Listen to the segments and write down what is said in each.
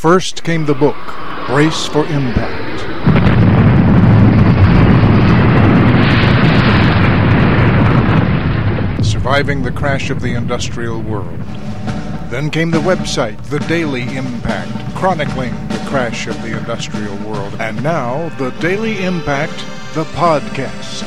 First came the book, Brace for Impact. Surviving the Crash of the Industrial World. Then came the website, The Daily Impact, chronicling the crash of the industrial world. And now, The Daily Impact, the podcast.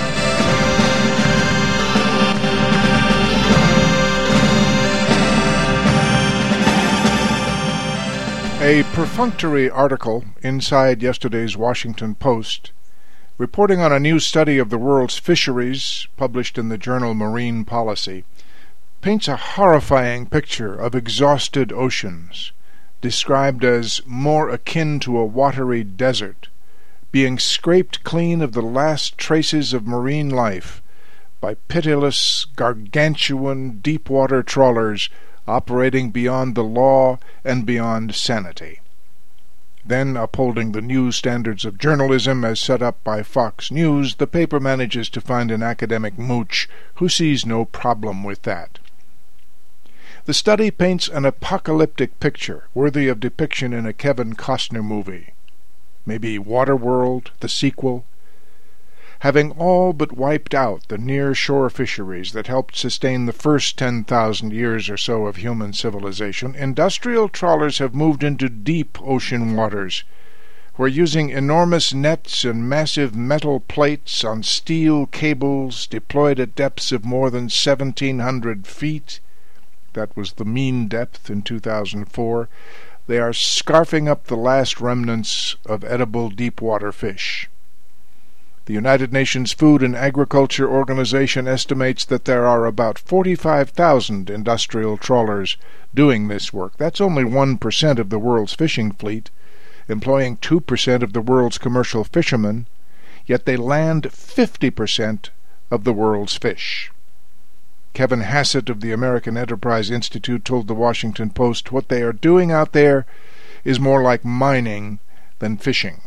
A perfunctory article inside yesterday's Washington Post, reporting on a new study of the world's fisheries, published in the journal Marine Policy, paints a horrifying picture of exhausted oceans, described as more akin to a watery desert, being scraped clean of the last traces of marine life by pitiless, gargantuan, deep-water trawlers operating beyond the law and beyond sanity. Then, upholding the new standards of journalism as set up by Fox News, the paper manages to find an academic mooch who sees no problem with that. The study paints an apocalyptic picture worthy of depiction in a Kevin Costner movie. Maybe Waterworld, the sequel. Having all but wiped out the near-shore fisheries that helped sustain the first 10,000 years or so of human civilization, industrial trawlers have moved into deep ocean waters, where using enormous nets and massive metal plates on steel cables deployed at depths of more than 1,700 feet, that was the mean depth in 2004, they are scarfing up the last remnants of edible deep-water fish. The United Nations Food and Agriculture Organization estimates that there are about 45,000 industrial trawlers doing this work. That's only 1% of the world's fishing fleet, employing 2% of the world's commercial fishermen, yet they land 50% of the world's fish. Kevin Hassett of the American Enterprise Institute told the Washington Post what they are doing out there is more like mining than fishing.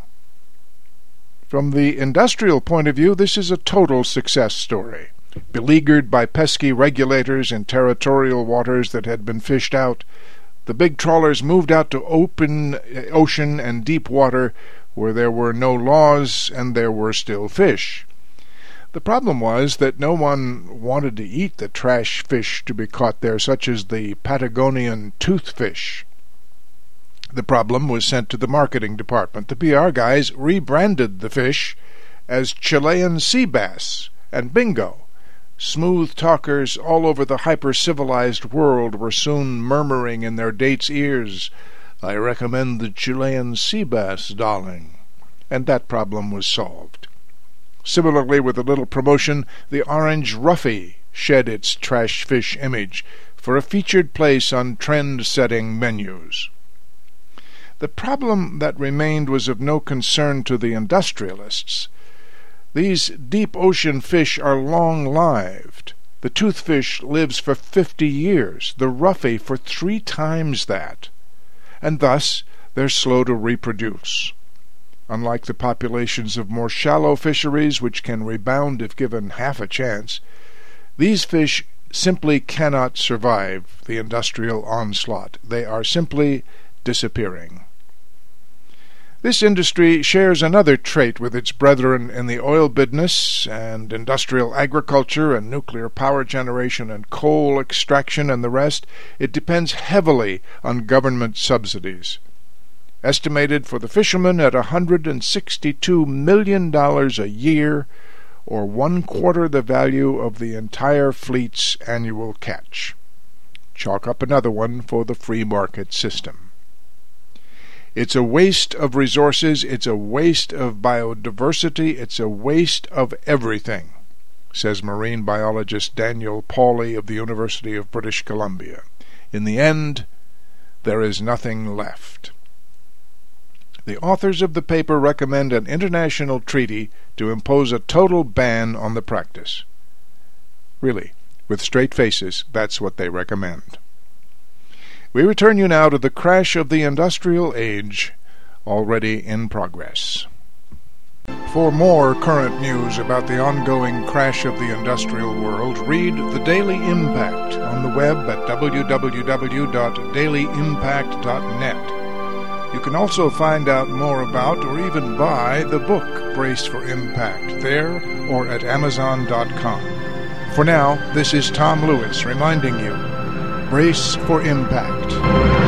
From the industrial point of view, this is a total success story. Beleaguered by pesky regulators in territorial waters that had been fished out, the big trawlers moved out to open ocean and deep water where there were no laws and there were still fish. The problem was that no one wanted to eat the trash fish to be caught there, such as the Patagonian toothfish. The problem was sent to the marketing department. The PR guys rebranded the fish as Chilean sea bass, and bingo! Smooth talkers all over the hyper-civilized world were soon murmuring in their dates' ears, "I recommend the Chilean sea bass, darling." And that problem was solved. Similarly, with a little promotion, the orange roughy shed its trash fish image for a featured place on trend-setting menus. The problem that remained was of no concern to the industrialists. These deep ocean fish are long-lived. The toothfish lives for 50 years, the roughy for 3 times that, and thus they're slow to reproduce. Unlike the populations of more shallow fisheries, which can rebound if given half a chance, these fish simply cannot survive the industrial onslaught. They are simply disappearing. This industry shares another trait with its brethren in the oil business and industrial agriculture and nuclear power generation and coal extraction and the rest. It depends heavily on government subsidies, estimated for the fishermen at $162 million a year, or 1/4 the value of the entire fleet's annual catch. Chalk up another one for the free market system. It's a waste of resources, it's a waste of biodiversity, it's a waste of everything, says marine biologist Daniel Pauly of the University of British Columbia. In the end, there is nothing left. The authors of the paper recommend an international treaty to impose a total ban on the practice. Really, with straight faces, that's what they recommend. We return you now to the crash of the industrial age, already in progress. For more current news about the ongoing crash of the industrial world, read The Daily Impact on the web at www.dailyimpact.net. You can also find out more about or even buy the book Brace for Impact there or at Amazon.com. For now, this is Tom Lewis reminding you, brace for impact.